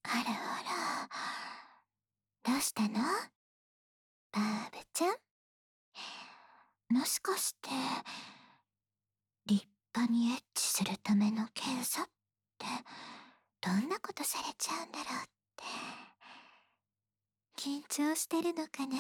あらあら、どうしたのバーブちゃん？もしかして、立派にエッチするための検査って、どんなことされちゃうんだろうって、緊張してるのかな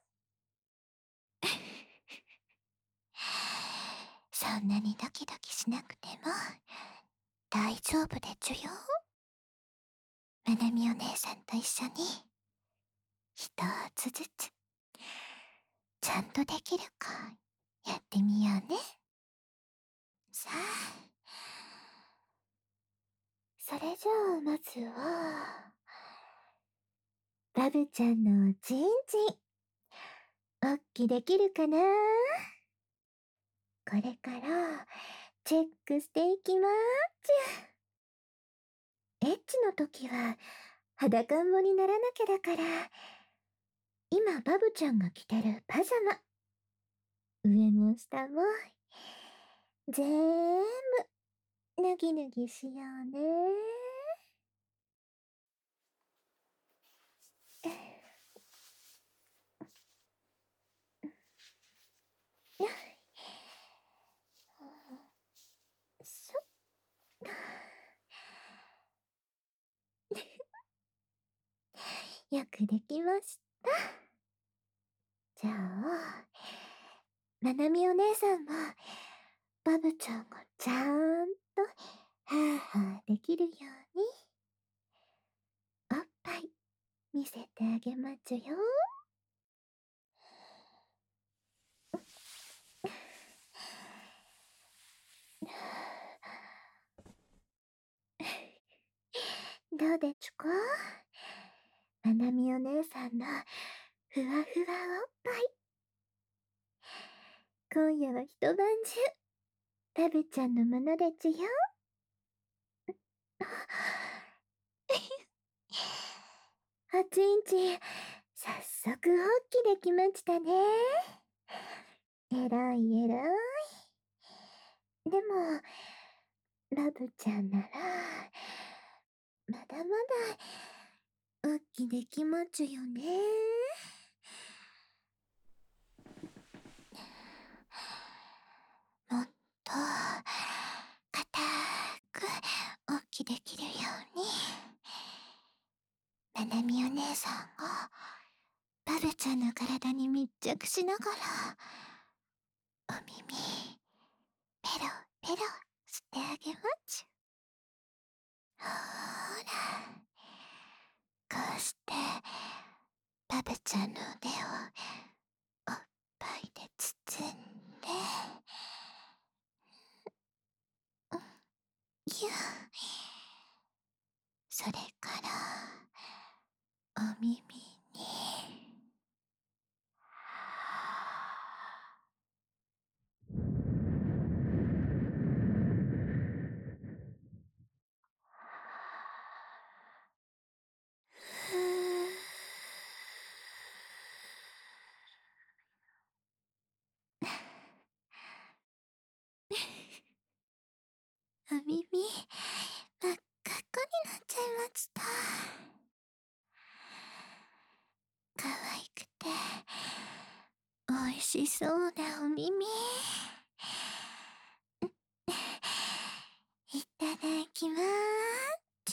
そんなにドキドキしなくても、大丈夫でちゅよ。まなみお姉さんと一緒に、一つずつ、ちゃんとできるか、やってみようね。さあ、それじゃあまずは、バブちゃんのチンチン、おっきできるかな？これからチェックしていきまーす。エッチの時は裸んぼにならなきゃだから、今バブちゃんが着てるパジャマ、上も下もぜーんぶ脱ぎ脱ぎしようね。そっよくできました。じゃあ、ななみお姉さんも、バブちゃんがちゃんと、はぁはぁできるように、おっぱい、見せてあげまちゅよ。どうでちゅか？ななみお姉さんの、ふわふわおっぱい。今夜は一晩中、バブちゃんのものでちゅよ。おちんちん、早速おっきできましたね。えらいえらい。でも、バブちゃんなら、まだまだ、おっきできまちゅよね。もっと、かたく、おっきできるように、ななみお姉さんが、バブちゃんの体に密着しながら、お耳、ペロペロしてあげまちゅ。ほーら、こうして、バブちゃんの腕を、おっぱいで包んで、ゆそれから、お耳に、お耳、真っ赤っこになっちゃいました。可愛くて、美味しそうなお耳。いただきまーす。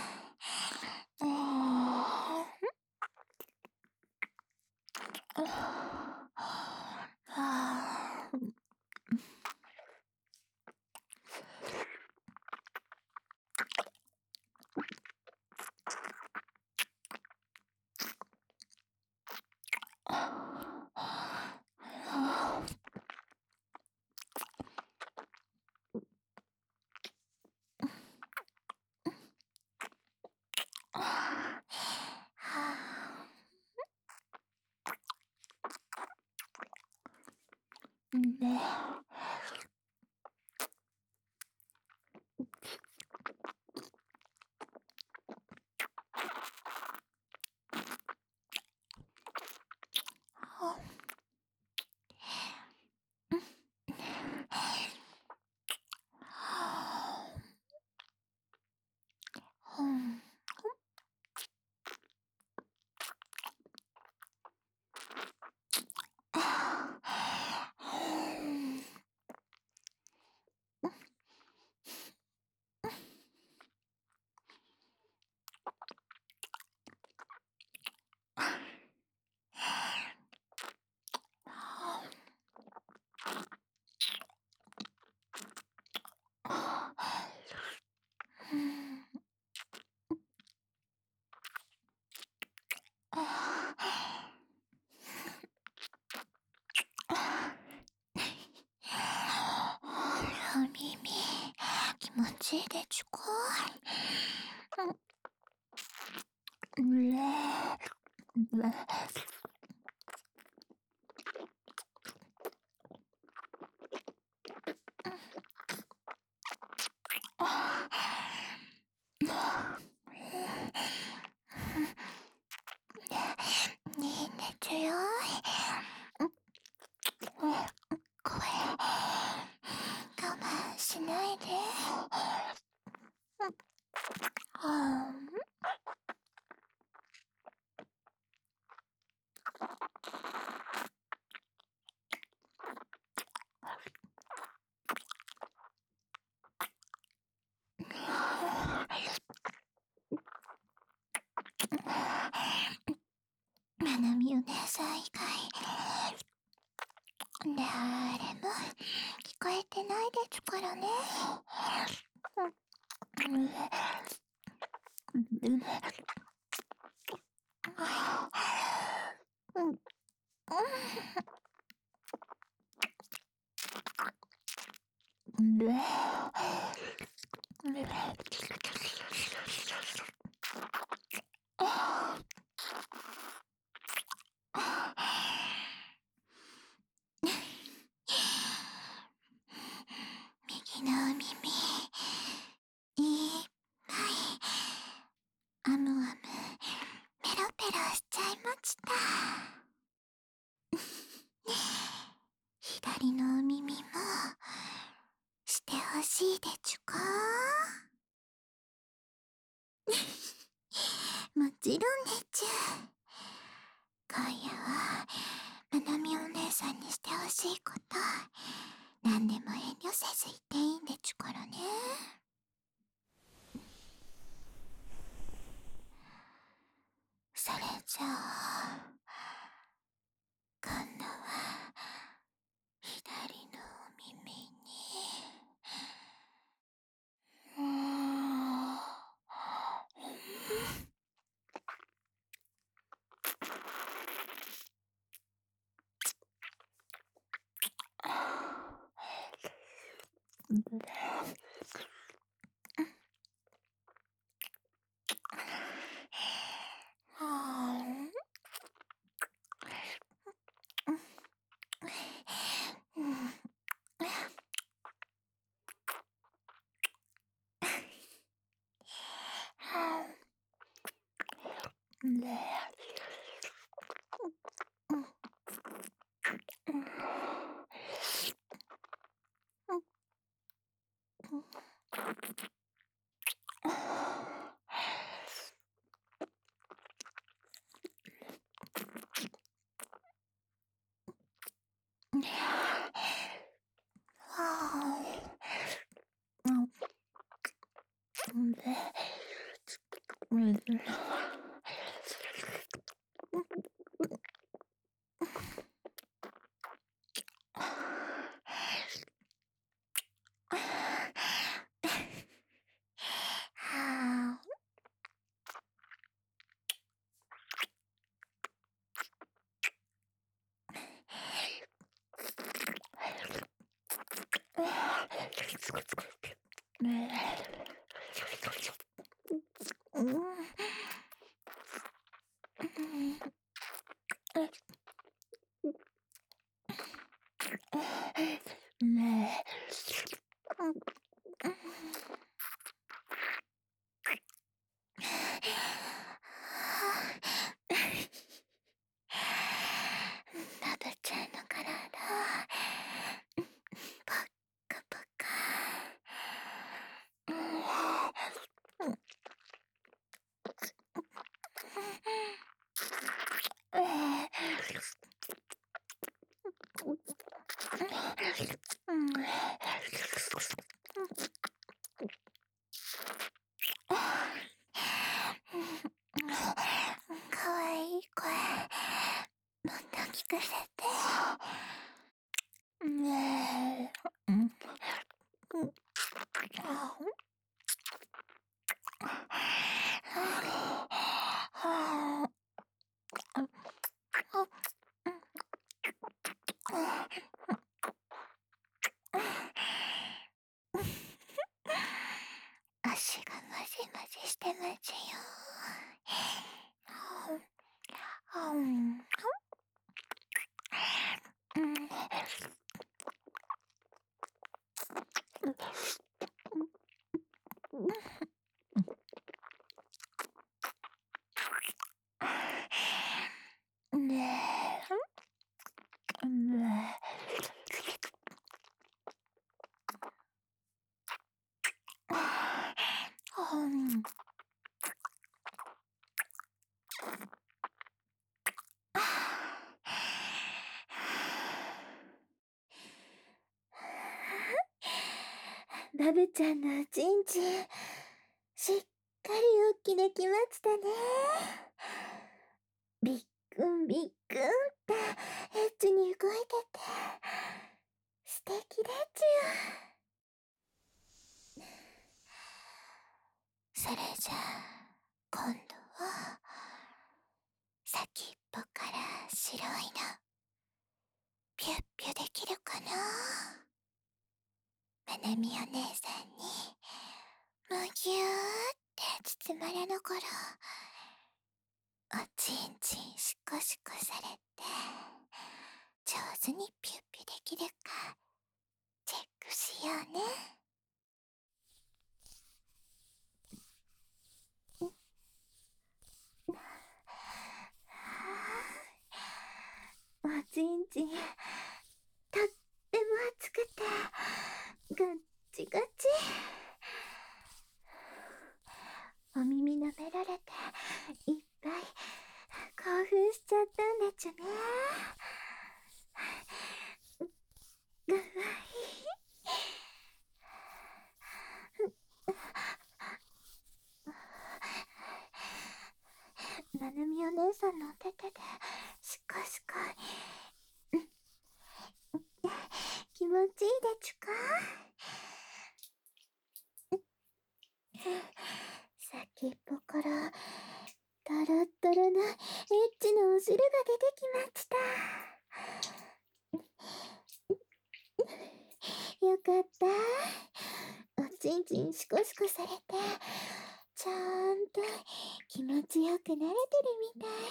ねしいでちゅか。いいんでちゅよ。これ我慢しないで。まなみお姉さん以外誰も聞こえてないでちゅからね。右のお耳いっぱいアムアムペロペロしちゃいました。左のお耳もしてほしいでちゅか。もちろんでちゅ。今夜はまなみお姉さんにしてほしいこと何でも遠慮せず言っていいんでちゅからね。それじゃあ今度は左のお耳にバブちゃんの体ポッカポカ。かわいい声もっと聞かせて。 私がまぜまぜしてまぜよ。うん。ねえ。バブちゃんのおちんちん、しっかりおっきできましたね。びっくんびっくんってエッチに動いてて、素敵でちゅ。それじゃあ、今度は、先っぽから白いの、ピュッピュできるかな。まなみお姉さんに、むぎゅーって包まれながら、おちんちんシコシコされて、上手にピュッピュできるか、チェックしようね。おちんちん、とっても熱くて、ガッチガチ。お耳舐められて、いっぱい興奮しちゃったんでちゅね。ぐわい。ななみお姉さんの手で、しこしこ。気持ちいいでちゅか。先っぽからトロットロなエッチなお汁が出てきました。よかった。おちんちんシコシコされて、ちゃんと気持ちよく慣れてるみたい。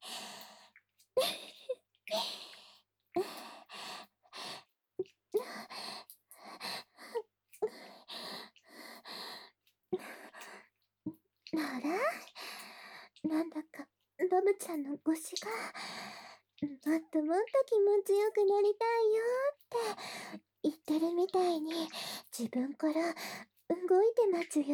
あら、なんだかバブちゃんの腰がもっともっと気持ちよくなりたいよって言ってるみたいに自分から動いてますよ。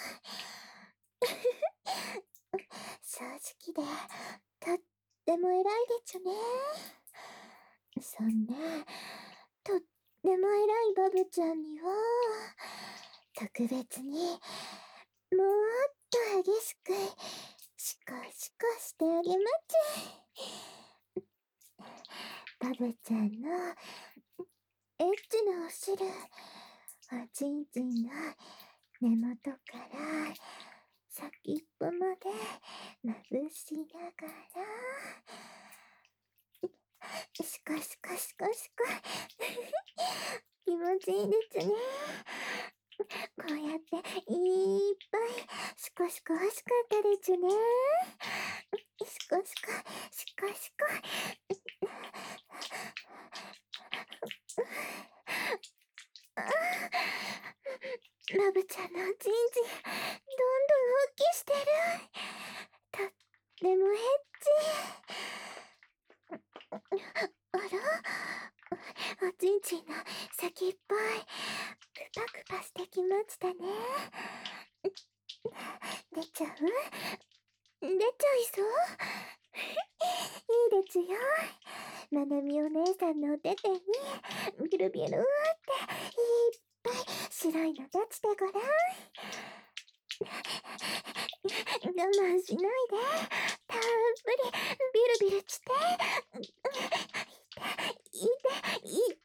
正直でとっても偉いでちゅね。そんなとっても偉いバブちゃんには特別にもっと激しくシコシコしてあげまちゅ。バブちゃんのエッチなお汁、おちんちんの根元から先っぽまでまぶしながら、シコシコシコシコ。気持ちいいですね。こうやっていっぱいシコシコ欲しかったでちゅね。シコシコシコシコ。ラブちゃんのおちんちんどんどん大きしてる。とってもエッチ。あら、おちんちんの先っぽいクパクパしてきましたね。出ちゃう？出ちゃいそう？いいでちゅよ。ななみお姉さんのお手手にビュルビュルっていっぱい白いの出してごらん。我慢しないで、たっぷりビュルビュルして。いって、いって、いって。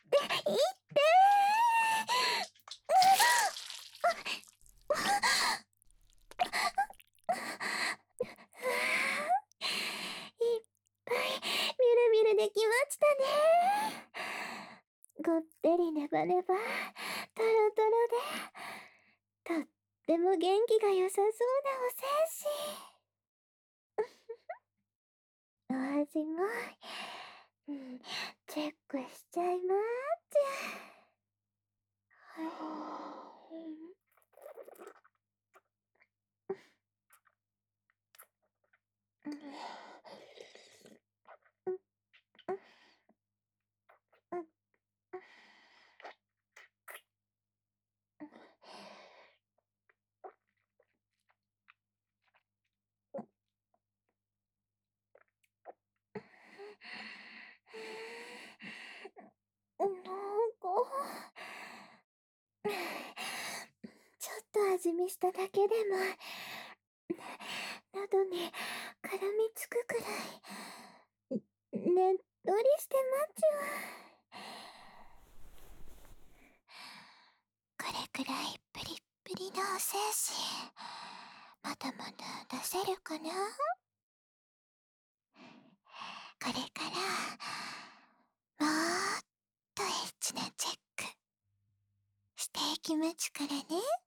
いっぱいビュルビュルできましたね。ごってりネバネバ、トロトロで、とっても元元気が良さそうなお精子。お味も、チェックしちゃいまーなんか、ちょっと味見しただけでも、喉に絡みつくくらい、ねっとりしてまちゅ。これくらいプリップリのお精子、まだまだ出せるかな。これからもっとエッチなチェックしていきまちゅからね。